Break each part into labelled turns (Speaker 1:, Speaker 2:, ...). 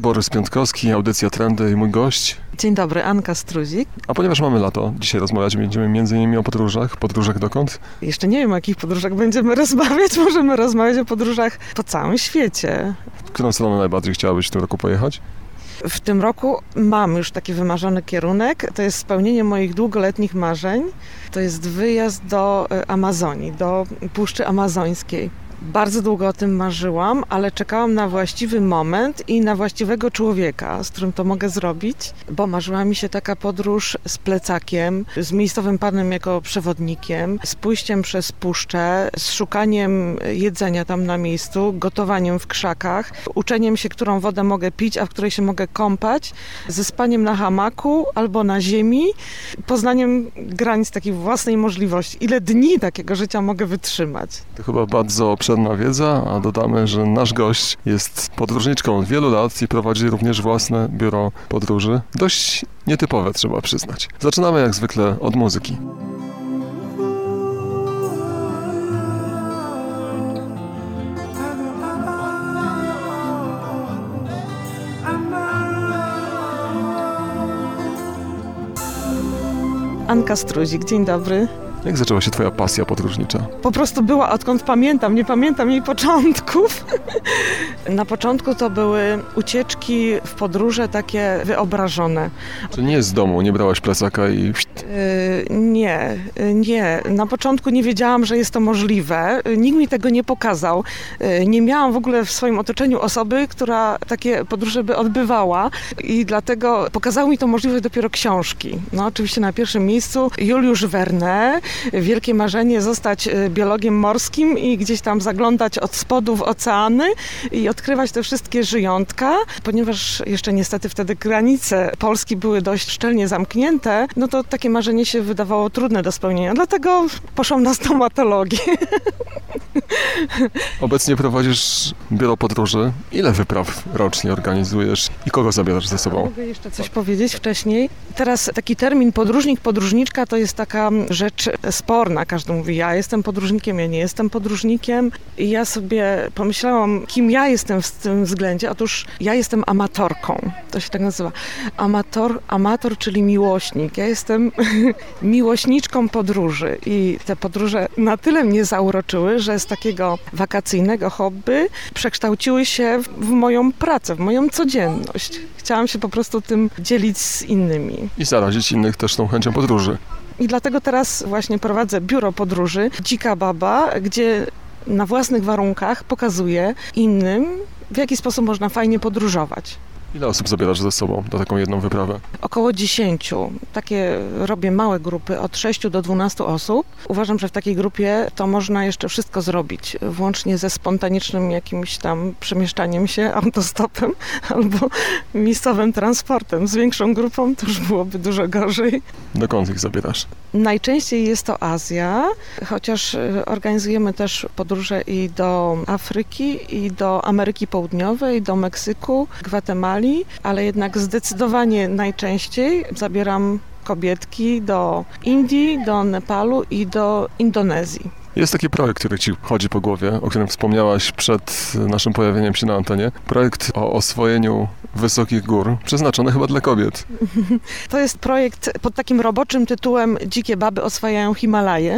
Speaker 1: Borys Piątkowski, audycja Trendy i mój gość.
Speaker 2: Dzień dobry, Anka Struzik.
Speaker 1: A ponieważ mamy lato, dzisiaj rozmawiać będziemy m.in. o podróżach. Podróżach dokąd?
Speaker 2: Jeszcze nie wiem, o jakich podróżach będziemy rozmawiać. Możemy rozmawiać o podróżach po całym świecie.
Speaker 1: W którą stronę najbardziej chciałabyś w tym roku pojechać?
Speaker 2: W tym roku mam już taki wymarzony kierunek. To jest spełnienie moich długoletnich marzeń. To jest wyjazd do Amazonii, do Puszczy Amazońskiej. Bardzo długo o tym marzyłam, ale czekałam na właściwy moment i na właściwego człowieka, z którym to mogę zrobić, bo marzyła mi się taka podróż z plecakiem, z miejscowym panem jako przewodnikiem, z pójściem przez puszczę, z szukaniem jedzenia tam na miejscu, gotowaniem w krzakach, uczeniem się, którą wodę mogę pić, a w której się mogę kąpać, ze spaniem na hamaku albo na ziemi, poznaniem granic takiej własnej możliwości. Ile dni takiego życia mogę wytrzymać?
Speaker 1: To chyba bardzo obszerna wiedza, a dodamy, że nasz gość jest podróżniczką od wielu lat i prowadzi również własne biuro podróży. Dość nietypowe, trzeba przyznać. Zaczynamy jak zwykle od muzyki.
Speaker 2: Anka Struzik, dzień dobry.
Speaker 1: Jak zaczęła się twoja pasja podróżnicza?
Speaker 2: Po prostu była odkąd pamiętam, nie pamiętam jej początków. Na początku to były ucieczki w podróże takie wyobrażone.
Speaker 1: Czy nie z domu, nie brałaś plecaka i...
Speaker 2: Nie. Na początku nie wiedziałam, że jest to możliwe. Nikt mi tego nie pokazał. Nie miałam w ogóle w swoim otoczeniu osoby, która takie podróże by odbywała i dlatego pokazały mi to możliwe dopiero książki. No oczywiście na pierwszym miejscu Juliusz Verne, wielkie marzenie zostać biologiem morskim i gdzieś tam zaglądać od spodu w oceany i odkrywać te wszystkie żyjątka. Ponieważ jeszcze niestety wtedy granice Polski były dość szczelnie zamknięte, no to takie marzenie się wydawało trudne do spełnienia. Dlatego poszłam na stomatologię.
Speaker 1: Obecnie prowadzisz biuro podróży. Ile wypraw rocznie organizujesz i kogo zabierasz ze sobą?
Speaker 2: Mogę jeszcze coś powiedzieć wcześniej. Teraz taki termin podróżnik, podróżniczka to jest taka rzecz sporna. Każdy mówi, ja jestem podróżnikiem, ja nie jestem podróżnikiem. I ja sobie pomyślałam, kim ja jestem w tym względzie. Otóż ja jestem amatorką. To się tak nazywa. Amator, czyli miłośnik. Ja jestem miłośniczką podróży i te podróże na tyle mnie zauroczyły, że z takiego wakacyjnego hobby przekształciły się w moją pracę, w moją codzienność. Chciałam się po prostu tym dzielić z innymi.
Speaker 1: I zarazić innych też tą chęcią podróży.
Speaker 2: I dlatego teraz właśnie prowadzę biuro podróży Dzika Baba, gdzie na własnych warunkach pokazuję innym, w jaki sposób można fajnie podróżować.
Speaker 1: Ile osób zabierasz ze sobą na taką jedną wyprawę?
Speaker 2: Około 10. Takie robię małe grupy, od 6 do 12 osób. Uważam, że w takiej grupie to można jeszcze wszystko zrobić, włącznie ze spontanicznym jakimś tam przemieszczaniem się autostopem albo miejscowym transportem. Z większą grupą to już byłoby dużo gorzej.
Speaker 1: Dokąd ich zabierasz?
Speaker 2: Najczęściej jest to Azja, chociaż organizujemy też podróże i do Afryki, i do Ameryki Południowej, do Meksyku, Gwatemali, ale jednak zdecydowanie najczęściej zabieram kobietki do Indii, do Nepalu i do Indonezji.
Speaker 1: Jest taki projekt, który ci chodzi po głowie, o którym wspomniałaś przed naszym pojawieniem się na antenie. Projekt o oswojeniu wysokich gór, przeznaczony chyba dla kobiet.
Speaker 2: To jest projekt pod takim roboczym tytułem Dzikie baby oswajają Himalaje.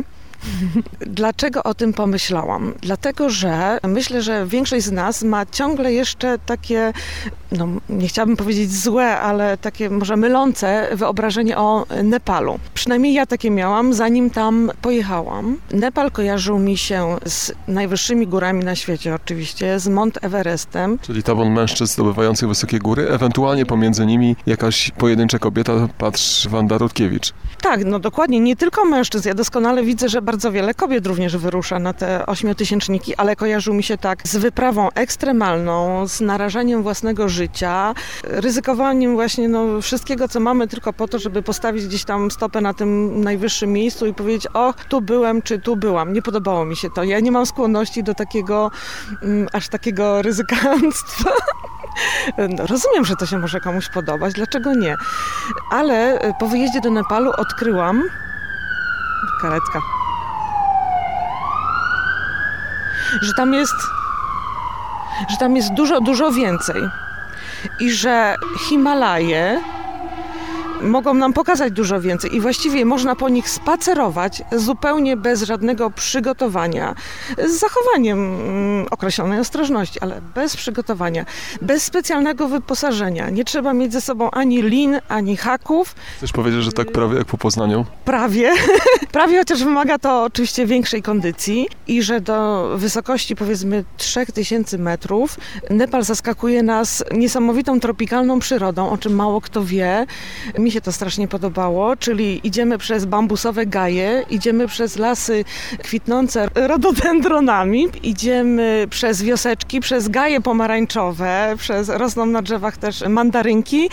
Speaker 2: Dlaczego o tym pomyślałam? Dlatego, że myślę, że większość z nas ma ciągle jeszcze takie, no nie chciałabym powiedzieć złe, ale takie może mylące wyobrażenie o Nepalu. Przynajmniej ja takie miałam, zanim tam pojechałam. Nepal kojarzył mi się z najwyższymi górami na świecie oczywiście, z Mount Everestem.
Speaker 1: Czyli tabun mężczyzn zdobywających wysokie góry, ewentualnie pomiędzy nimi jakaś pojedyncza kobieta, patrz Wanda Rutkiewicz.
Speaker 2: Tak, no dokładnie, nie tylko mężczyzn. Ja doskonale widzę, że bardzo wiele kobiet również wyrusza na te 8-tysięczniki, ale kojarzył mi się tak z wyprawą ekstremalną, z narażaniem własnego życia, ryzykowaniem właśnie wszystkiego, co mamy tylko po to, żeby postawić gdzieś tam stopę na tym najwyższym miejscu i powiedzieć, o, tu byłem, czy tu byłam. Nie podobało mi się to. Ja nie mam skłonności do takiego, aż takiego ryzykanstwa. No, rozumiem, że to się może komuś podobać, dlaczego nie? Ale po wyjeździe do Nepalu odkryłam... Karetka. Że tam jest dużo, dużo więcej. i że Himalaje mogą nam pokazać dużo więcej i właściwie można po nich spacerować zupełnie bez żadnego przygotowania, z zachowaniem określonej ostrożności, ale bez przygotowania, bez specjalnego wyposażenia. Nie trzeba mieć ze sobą ani lin, ani haków.
Speaker 1: Chcesz powiedzieć, że tak prawie jak po Poznaniu?
Speaker 2: Prawie, chociaż wymaga to oczywiście większej kondycji i że do wysokości powiedzmy 3000 metrów Nepal zaskakuje nas niesamowitą tropikalną przyrodą, o czym mało kto wie. Mi się to strasznie podobało, czyli idziemy przez bambusowe gaje, idziemy przez lasy kwitnące rododendronami, idziemy przez wioseczki, przez gaje pomarańczowe, rosną na drzewach też mandarynki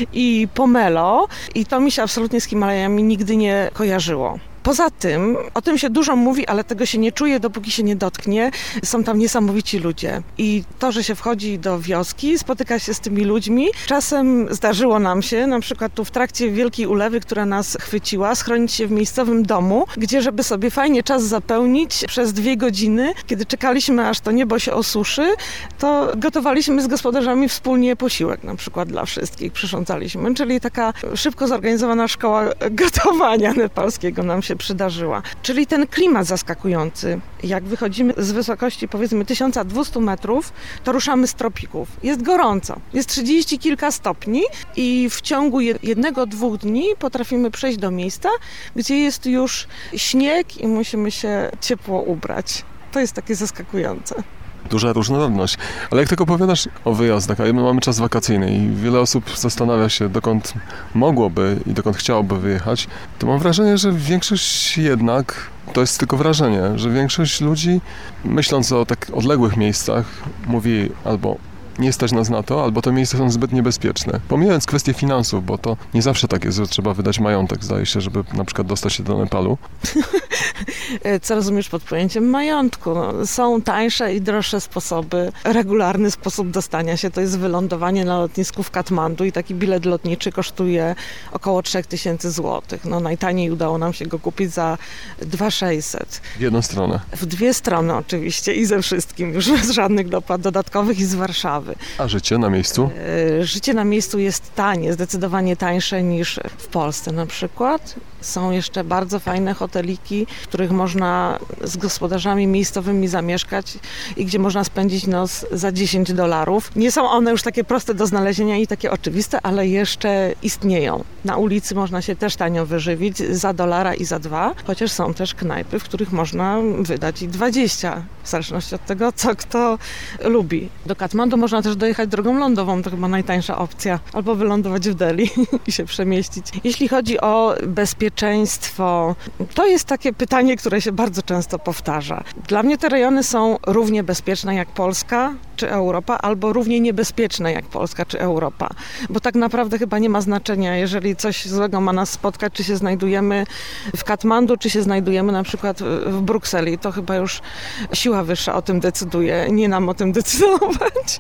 Speaker 2: i pomelo i to mi się absolutnie z Himalajami nigdy nie kojarzyło. Poza tym, o tym się dużo mówi, ale tego się nie czuje, dopóki się nie dotknie. Są tam niesamowici ludzie. I to, że się wchodzi do wioski, spotyka się z tymi ludźmi. Czasem zdarzyło nam się, na przykład tu w trakcie wielkiej ulewy, która nas chwyciła, schronić się w miejscowym domu, gdzie żeby sobie fajnie czas zapełnić przez 2 godziny, kiedy czekaliśmy, aż to niebo się osuszy, to gotowaliśmy z gospodarzami wspólnie posiłek, na przykład dla wszystkich, przyrządzaliśmy. Czyli taka szybko zorganizowana szkoła gotowania nepalskiego nam się przydarzyła. Czyli ten klimat zaskakujący. Jak wychodzimy z wysokości powiedzmy 1200 metrów, to ruszamy z tropików. Jest gorąco. Jest 30 kilka stopni i w ciągu 1-2 dni potrafimy przejść do miejsca, gdzie jest już śnieg i musimy się ciepło ubrać. To jest takie zaskakujące.
Speaker 1: Duża różnorodność. Ale jak tak opowiadasz o wyjazdach, a my mamy czas wakacyjny i wiele osób zastanawia się, dokąd mogłoby i dokąd chciałoby wyjechać, to mam wrażenie, że większość jednak, to jest tylko wrażenie, że większość ludzi, myśląc o tak odległych miejscach, mówi albo nie stać nas na to, albo te miejsca są zbyt niebezpieczne. Pomijając kwestię finansów, bo to nie zawsze tak jest, że trzeba wydać majątek, zdaje się, żeby na przykład dostać się do Nepalu.
Speaker 2: Co rozumiesz pod pojęciem majątku? No, są tańsze i droższe sposoby. Regularny sposób dostania się to jest wylądowanie na lotnisku w Katmandu i taki bilet lotniczy kosztuje około 3000 zł. No, najtaniej udało nam się go kupić za 2600.
Speaker 1: W jedną stronę.
Speaker 2: W 2 strony oczywiście i ze wszystkim, już bez żadnych dopłat dodatkowych i z Warszawy.
Speaker 1: A życie na miejscu?
Speaker 2: Życie na miejscu jest tanie, zdecydowanie tańsze niż w Polsce na przykład. Są jeszcze bardzo fajne hoteliki, w których można z gospodarzami miejscowymi zamieszkać i gdzie można spędzić noc za $10. Nie są one już takie proste do znalezienia i takie oczywiste, ale jeszcze istnieją. Na ulicy można się też tanio wyżywić za $1 i za 2, chociaż są też knajpy, w których można wydać i 20, w zależności od tego, co kto lubi. Do Katmandu można też dojechać drogą lądową, to chyba najtańsza opcja, albo wylądować w Delhi i się przemieścić. Jeśli chodzi o bezpieczeństwo, to jest takie pytanie, które się bardzo często powtarza. Dla mnie te rejony są równie bezpieczne jak Polska czy Europa, albo równie niebezpieczne jak Polska czy Europa, bo tak naprawdę chyba nie ma znaczenia, jeżeli coś złego ma nas spotkać, czy się znajdujemy w Katmandu, czy się znajdujemy na przykład w Brukseli. To chyba już siła wyższa o tym decyduje, nie nam o tym decydować.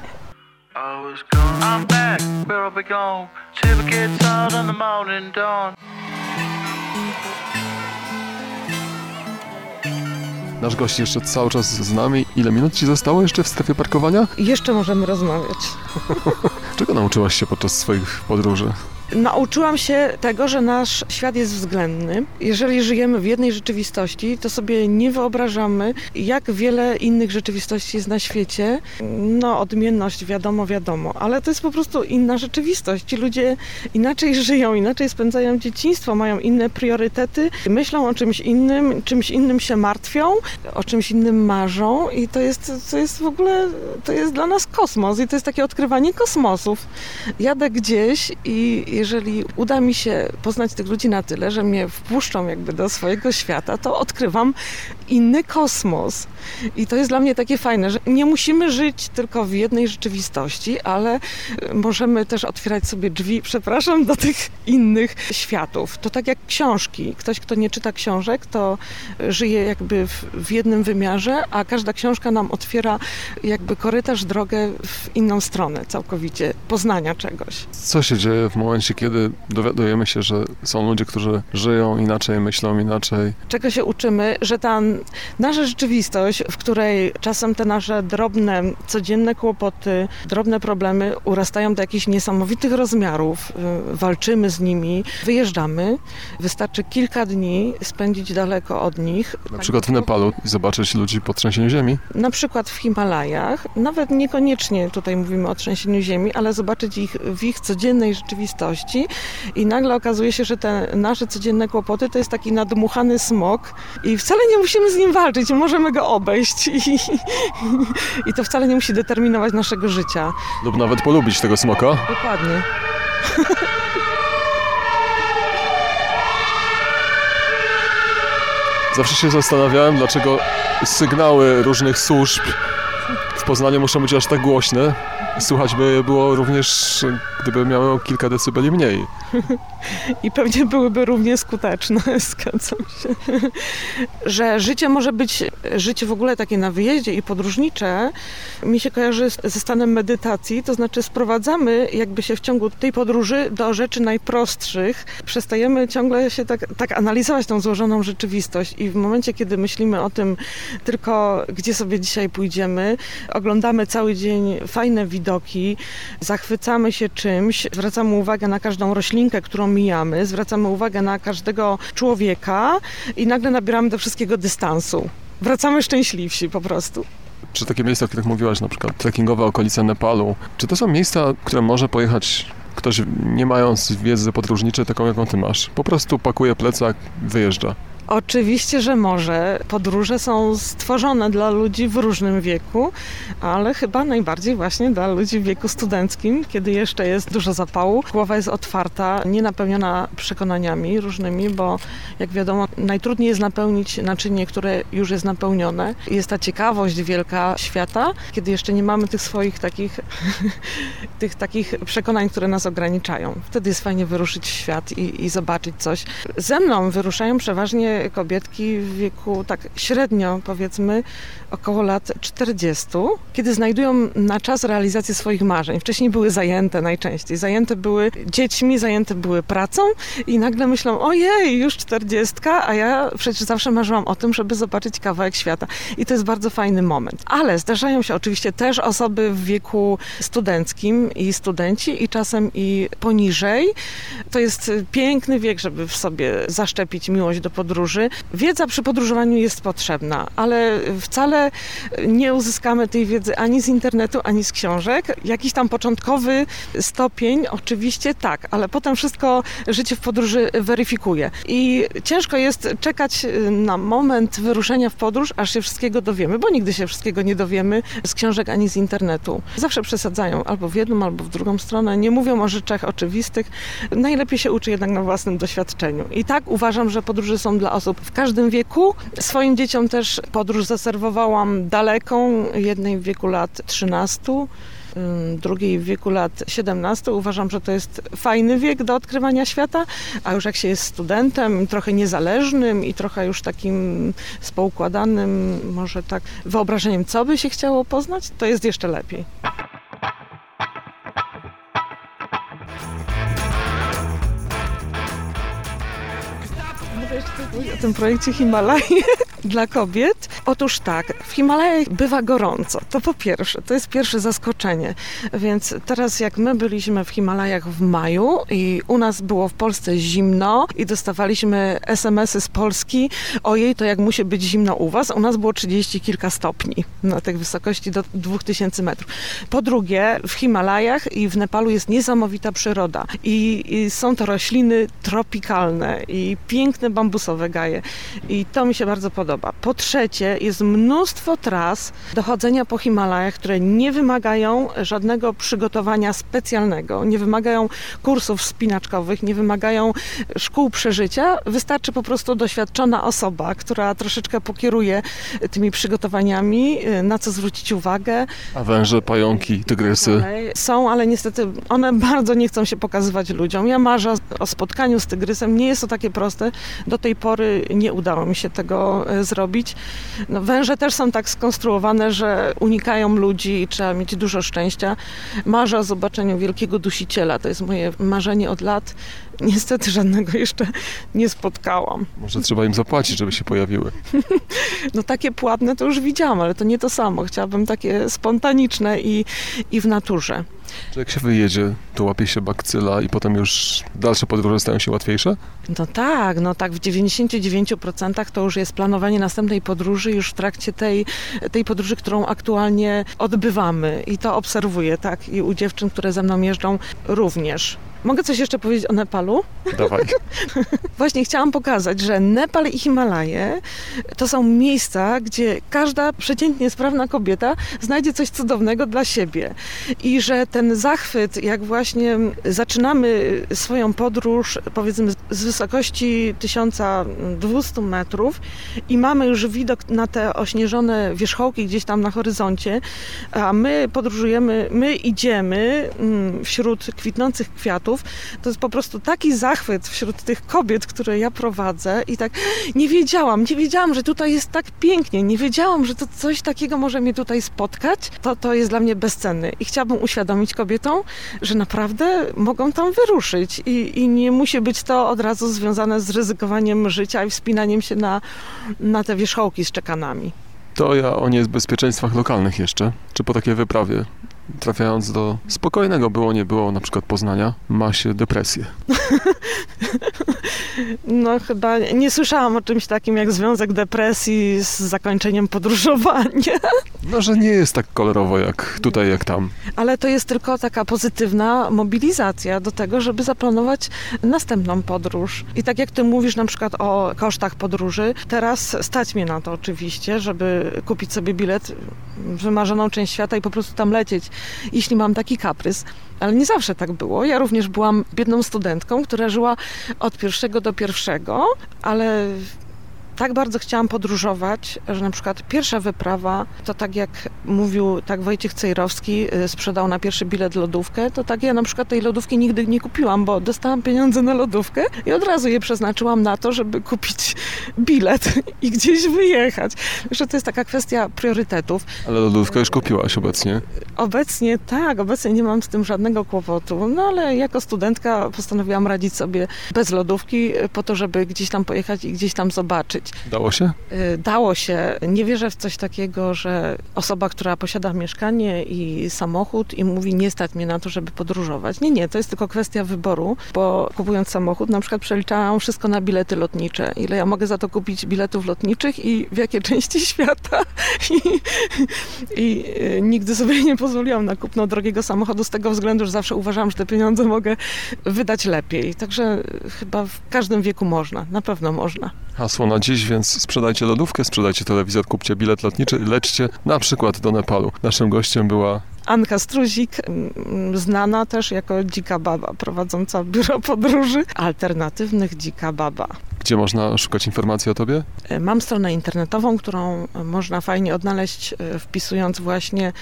Speaker 2: I'm back, where I belong. Shiver gets out on the morning dawn.
Speaker 1: Nasz gość jeszcze cały czas z nami. Ile minut ci zostało jeszcze w strefie parkowania?
Speaker 2: Jeszcze możemy rozmawiać.
Speaker 1: Czego nauczyłaś się podczas swoich podróży?
Speaker 2: Nauczyłam się tego, że nasz świat jest względny. Jeżeli żyjemy w jednej rzeczywistości, to sobie nie wyobrażamy, jak wiele innych rzeczywistości jest na świecie. No, odmienność wiadomo, ale to jest po prostu inna rzeczywistość. Ci ludzie inaczej żyją, inaczej spędzają dzieciństwo, mają inne priorytety, myślą o czymś innym się martwią, o czymś innym marzą i to jest w ogóle, to jest dla nas kosmos i to jest takie odkrywanie kosmosów. Jadę gdzieś i jeżeli uda mi się poznać tych ludzi na tyle, że mnie wpuszczą jakby do swojego świata, to odkrywam inny kosmos. I to jest dla mnie takie fajne, że nie musimy żyć tylko w jednej rzeczywistości, ale możemy też otwierać sobie drzwi, do tych innych światów. To tak jak książki. Ktoś, kto nie czyta książek, to żyje jakby w jednym wymiarze, a każda książka nam otwiera jakby korytarz, drogę w inną stronę całkowicie, poznania czegoś.
Speaker 1: Co się dzieje w momencie, momencie, kiedy dowiadujemy się, że są ludzie, którzy żyją inaczej, myślą inaczej.
Speaker 2: Czego się uczymy, że ta nasza rzeczywistość, w której czasem te nasze drobne, codzienne kłopoty, drobne problemy urastają do jakichś niesamowitych rozmiarów, walczymy z nimi, wyjeżdżamy. Wystarczy kilka dni spędzić daleko od nich.
Speaker 1: Na przykład w Nepalu i zobaczyć ludzi po trzęsieniu ziemi.
Speaker 2: Na przykład w Himalajach, nawet niekoniecznie tutaj mówimy o trzęsieniu ziemi, ale zobaczyć ich w ich codziennej rzeczywistości i nagle okazuje się, że te nasze codzienne kłopoty to jest taki nadmuchany smok i wcale nie musimy z nim walczyć, możemy go obejść i to wcale nie musi determinować naszego życia.
Speaker 1: Lub nawet polubić tego smoka.
Speaker 2: Dokładnie.
Speaker 1: Zawsze się zastanawiałem, dlaczego sygnały różnych służb w Poznaniu muszą być aż tak głośne. Słuchać by je było również, gdyby miały o kilka decybeli mniej.
Speaker 2: I pewnie byłyby równie skuteczne, zgadzam się. Że życie może być, życie w ogóle takie na wyjeździe i podróżnicze, mi się kojarzy ze stanem medytacji, to znaczy sprowadzamy jakby się w ciągu tej podróży do rzeczy najprostszych. Przestajemy ciągle się tak analizować tą złożoną rzeczywistość i w momencie, kiedy myślimy o tym tylko, gdzie sobie dzisiaj pójdziemy, oglądamy cały dzień fajne widoki, zachwycamy się czymś, zwracamy uwagę na każdą roślinkę, którą mijamy, zwracamy uwagę na każdego człowieka i nagle nabieramy do wszystkiego dystansu. Wracamy szczęśliwsi po prostu.
Speaker 1: Czy takie miejsca, o których mówiłaś, na przykład trekkingowe okolice Nepalu, czy to są miejsca, które może pojechać ktoś nie mając wiedzy podróżniczej, taką jaką ty masz? Po prostu pakuje plecak, wyjeżdża.
Speaker 2: Oczywiście, że może. Podróże są stworzone dla ludzi w różnym wieku, ale chyba najbardziej właśnie dla ludzi w wieku studenckim, kiedy jeszcze jest dużo zapału. Głowa jest otwarta, nie napełniona przekonaniami różnymi, bo jak wiadomo, najtrudniej jest napełnić naczynie, które już jest napełnione. Jest ta ciekawość wielka świata, kiedy jeszcze nie mamy tych swoich takich przekonań, które nas ograniczają. Wtedy jest fajnie wyruszyć w świat i zobaczyć coś. Ze mną wyruszają przeważnie kobietki w wieku tak średnio, powiedzmy, około lat 40, kiedy znajdują na czas realizację swoich marzeń. Wcześniej były zajęte najczęściej. Zajęte były dziećmi, zajęte były pracą i nagle myślą, ojej, już 40, a ja przecież zawsze marzyłam o tym, żeby zobaczyć kawałek świata. I to jest bardzo fajny moment. Ale zdarzają się oczywiście też osoby w wieku studenckim i studenci i czasem i poniżej. To jest piękny wiek, żeby w sobie zaszczepić miłość do podróży. Wiedza przy podróżowaniu jest potrzebna, ale wcale nie uzyskamy tej wiedzy ani z internetu, ani z książek. Jakiś tam początkowy stopień oczywiście tak, ale potem wszystko życie w podróży weryfikuje. I ciężko jest czekać na moment wyruszenia w podróż, aż się wszystkiego dowiemy, bo nigdy się wszystkiego nie dowiemy z książek ani z internetu. Zawsze przesadzają albo w jedną, albo w drugą stronę. Nie mówią o rzeczach oczywistych. Najlepiej się uczy jednak na własnym doświadczeniu. I tak uważam, że podróże są dla osób w każdym wieku. Swoim dzieciom też podróż zaserwowałam daleką, jednej w wieku lat 13, drugiej w wieku lat 17. Uważam, że to jest fajny wiek do odkrywania świata, a już jak się jest studentem, trochę niezależnym i trochę już takim spoukładanym, może tak wyobrażeniem, co by się chciało poznać, to jest jeszcze lepiej. O tym projekcie Himalaje dla kobiet. Otóż tak, w Himalajach bywa gorąco. To po pierwsze, to jest pierwsze zaskoczenie. Więc teraz jak my byliśmy w Himalajach w maju i u nas było w Polsce zimno i dostawaliśmy SMS-y z Polski, ojej, to jak musi być zimno u was, u nas było 30 kilka stopni na tej wysokości do 2000 metrów. Po drugie, w Himalajach i w Nepalu jest niesamowita przyroda i są to rośliny tropikalne i piękne bambusowe gaje i to mi się bardzo podoba. Po trzecie, jest mnóstwo tras do chodzenia po Himalajach, które nie wymagają żadnego przygotowania specjalnego, nie wymagają kursów wspinaczkowych, nie wymagają szkół przeżycia. Wystarczy po prostu doświadczona osoba, która troszeczkę pokieruje tymi przygotowaniami, na co zwrócić uwagę.
Speaker 1: A węże, pająki, tygrysy?
Speaker 2: Są, ale niestety one bardzo nie chcą się pokazywać ludziom. Ja marzę o spotkaniu z tygrysem. Nie jest to takie proste. Do tej pory nie udało mi się tego zrobić. No, węże też są tak skonstruowane, że unikają ludzi i trzeba mieć dużo szczęścia. Marzę o zobaczeniu wielkiego dusiciela. To jest moje marzenie od lat. Niestety żadnego jeszcze nie spotkałam.
Speaker 1: Może trzeba im zapłacić, żeby się pojawiły.
Speaker 2: No takie płatne to już widziałam, ale to nie to samo. Chciałabym takie spontaniczne i w naturze.
Speaker 1: Czy jak się wyjedzie, to łapie się bakcyla i potem już dalsze podróże stają się łatwiejsze?
Speaker 2: No tak, w 99% to już jest planowanie następnej podróży już w trakcie tej podróży, którą aktualnie odbywamy. I to obserwuję, tak, i u dziewczyn, które ze mną jeżdżą również. Mogę coś jeszcze powiedzieć o Nepalu?
Speaker 1: Dawaj.
Speaker 2: Właśnie chciałam pokazać, że Nepal i Himalaje to są miejsca, gdzie każda przeciętnie sprawna kobieta znajdzie coś cudownego dla siebie. I że ten zachwyt, jak właśnie zaczynamy swoją podróż, powiedzmy z wysokości 1200 metrów i mamy już widok na te ośnieżone wierzchołki gdzieś tam na horyzoncie, a my podróżujemy, my idziemy wśród kwitnących kwiatów, to jest po prostu taki zachwyt wśród tych kobiet, które ja prowadzę i tak nie wiedziałam, że tutaj jest tak pięknie, nie wiedziałam, że to coś takiego może mnie tutaj spotkać, to jest dla mnie bezcenne i chciałabym uświadomić kobietom, że naprawdę mogą tam wyruszyć i nie musi być to od razu związane z ryzykowaniem życia i wspinaniem się na te wierzchołki z czekanami.
Speaker 1: To ja o niebezpieczeństwach lokalnych jeszcze. Czy po takiej wyprawie, trafiając do spokojnego nie było na przykład Poznania, ma się depresję?
Speaker 2: No chyba nie słyszałam o czymś takim jak związek depresji z zakończeniem podróżowania.
Speaker 1: No, że nie jest tak kolorowo jak tutaj, jak tam.
Speaker 2: Ale to jest tylko taka pozytywna mobilizacja do tego, żeby zaplanować następną podróż. I tak jak ty mówisz na przykład o kosztach podróży, teraz stać mnie na to oczywiście, żeby kupić sobie bilet w wymarzoną część świata i po prostu tam lecieć, jeśli mam taki kaprys. Ale nie zawsze tak było. Ja również byłam biedną studentką, która żyła od pierwszego do pierwszego, ale tak bardzo chciałam podróżować, że na przykład pierwsza wyprawa, to tak jak mówił tak Wojciech Cejrowski, sprzedał na pierwszy bilet lodówkę, to tak ja na przykład tej lodówki nigdy nie kupiłam, bo dostałam pieniądze na lodówkę i od razu je przeznaczyłam na to, żeby kupić bilet i gdzieś wyjechać. Że to jest taka kwestia priorytetów.
Speaker 1: Ale lodówkę już kupiłaś obecnie?
Speaker 2: Obecnie tak, obecnie nie mam z tym żadnego kłopotu, no ale jako studentka postanowiłam radzić sobie bez lodówki po to, żeby gdzieś tam pojechać i gdzieś tam zobaczyć.
Speaker 1: Dało się?
Speaker 2: Dało się. Nie wierzę w coś takiego, że osoba, która posiada mieszkanie i samochód i mówi, nie stać mnie na to, żeby podróżować. Nie, to jest tylko kwestia wyboru, bo kupując samochód na przykład przeliczałam wszystko na bilety lotnicze. Ile ja mogę za to kupić biletów lotniczych i w jakie części świata. I nigdy sobie nie pozwoliłam na kupno drogiego samochodu z tego względu, że zawsze uważam, że te pieniądze mogę wydać lepiej. Także chyba w każdym wieku można. Na pewno można.
Speaker 1: Hasło na dziś, więc sprzedajcie lodówkę, sprzedajcie telewizor, kupcie bilet lotniczy i lećcie na przykład do Nepalu. Naszym gościem była
Speaker 2: Anka Struzik, znana też jako Dzika Baba, prowadząca biuro podróży alternatywnych Dzika Baba.
Speaker 1: Gdzie można szukać informacji o tobie?
Speaker 2: Mam stronę internetową, którą można fajnie odnaleźć wpisując właśnie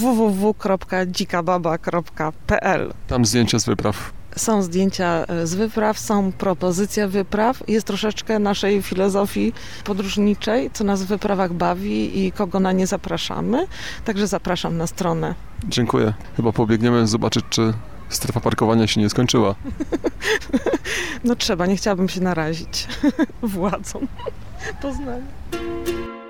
Speaker 2: www.dzikababa.pl.
Speaker 1: Tam zdjęcia z wypraw.
Speaker 2: Są zdjęcia z wypraw, są propozycje wypraw. Jest troszeczkę naszej filozofii podróżniczej, co nas w wyprawach bawi i kogo na nie zapraszamy. Także zapraszam na stronę.
Speaker 1: Dziękuję. Chyba pobiegniemy zobaczyć, czy strefa parkowania się nie skończyła.
Speaker 2: No trzeba, nie chciałabym się narazić władzom Poznania.